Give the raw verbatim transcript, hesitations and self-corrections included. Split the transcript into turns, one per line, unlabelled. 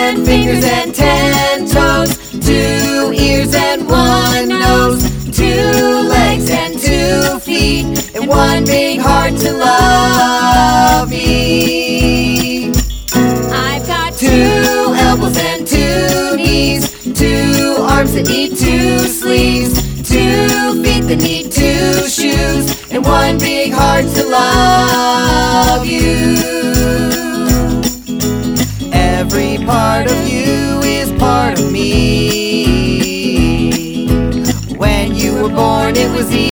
ten fingers and ten toes, two ears and one nose, two legs and two feet, and one big heart to love me.
I've got
Two elbows and two knees, two arms that need two sleeves, two feet that need two shoes, and one big heart to love you. Every part of you is part of me. When you were born, it was easy.